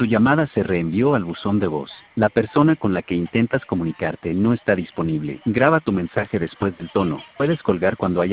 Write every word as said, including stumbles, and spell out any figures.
Tu llamada se reenvió al buzón de voz. La persona con la que intentas comunicarte no está disponible. Graba tu mensaje después del tono. Puedes colgar cuando haya